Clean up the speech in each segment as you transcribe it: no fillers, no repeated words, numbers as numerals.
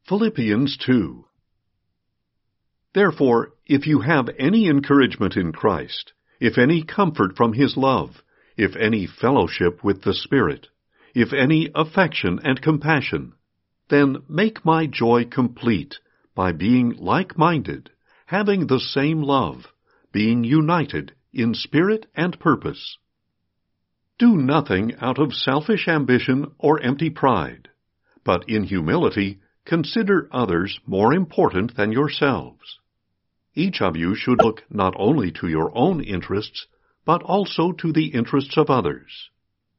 Philippians 2. Therefore, if you have any encouragement in Christ, if any comfort from his love, if any fellowship with the Spirit, if any affection and compassion, then make my joy complete by being like-minded, having the same love, being united in spirit and purpose. Do nothing out of selfish ambition or empty pride, but in humility consider others more important than yourselves. Each of you should look not only to your own interests, but also to the interests of others.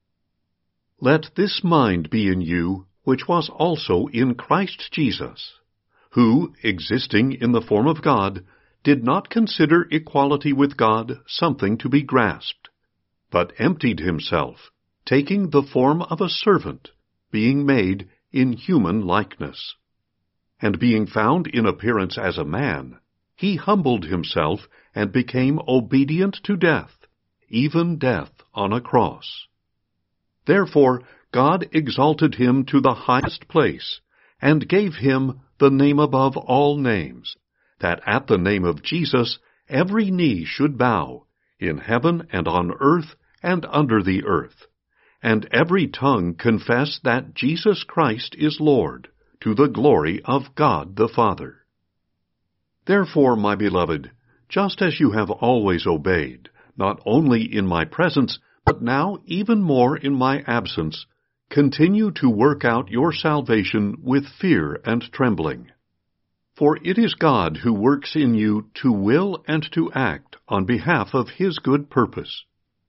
Let this mind be in you, which was also in Christ Jesus, who, existing in the form of God, did not consider equality with God something to be grasped, but emptied himself, taking the form of a servant, being made in human likeness. And being found in appearance as a man, he humbled himself and became obedient to death, even death on a cross. Therefore God exalted him to the highest place, and gave him the name above all names, that at the name of Jesus every knee should bow, in heaven and on earth and under the earth, and every tongue confess that Jesus Christ is Lord, to the glory of God the Father. Therefore, my beloved, just as you have always obeyed, not only in my presence, but now even more in my absence, continue to work out your salvation with fear and trembling. For it is God who works in you to will and to act on behalf of his good purpose.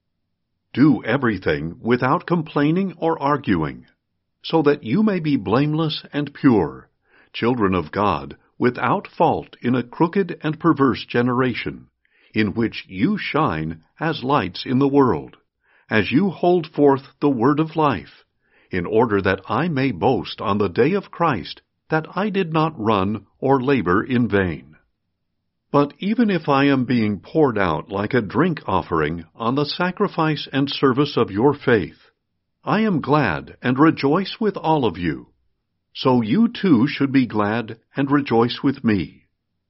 Do everything without complaining or arguing, so that you may be blameless and pure, children of God, without fault in a crooked and perverse generation, in which you shine as lights in the world, as you hold forth the word of life, in order that I may boast on the day of Christ that I did not run or labor in vain. But even if I am being poured out like a drink offering on the sacrifice and service of your faith, I am glad and rejoice with all of you. So you too should be glad and rejoice with me.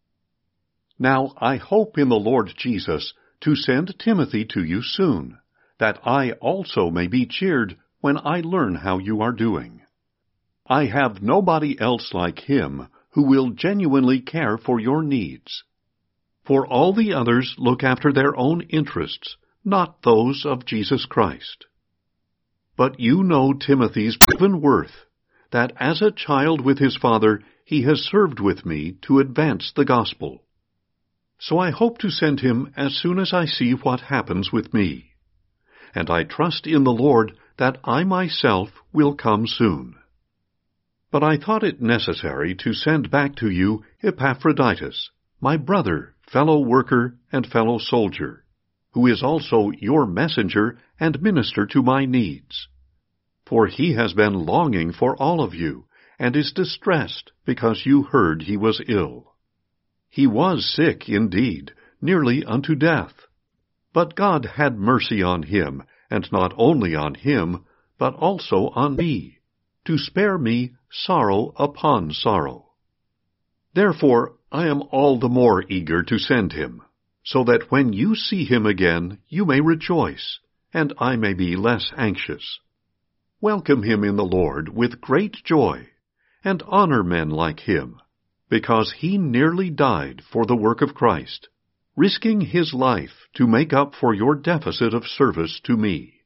Now I hope in the Lord Jesus to send Timothy to you soon, that I also may be cheered when I learn how you are doing. I have nobody else like him who will genuinely care for your needs. For all the others look after their own interests, not those of Jesus Christ. But you know Timothy's proven worth, that as a child with his father he has served with me to advance the gospel. So I hope to send him as soon as I see what happens with me. And I trust in the Lord that I myself will come soon. But I thought it necessary to send back to you Epaphroditus, my brother, fellow worker, and fellow soldier, who is also your messenger and minister to my needs. For he has been longing for all of you, and is distressed because you heard he was ill. He was sick indeed, nearly unto death. But God had mercy on him, and not only on him, but also on me, to spare me sorrow upon sorrow. Therefore I am all the more eager to send him, so that when you see him again you may rejoice, and I may be less anxious. Welcome him in the Lord with great joy, and honor men like him, because he nearly died for the work of Christ, risking his life to make up for your deficit of service to me.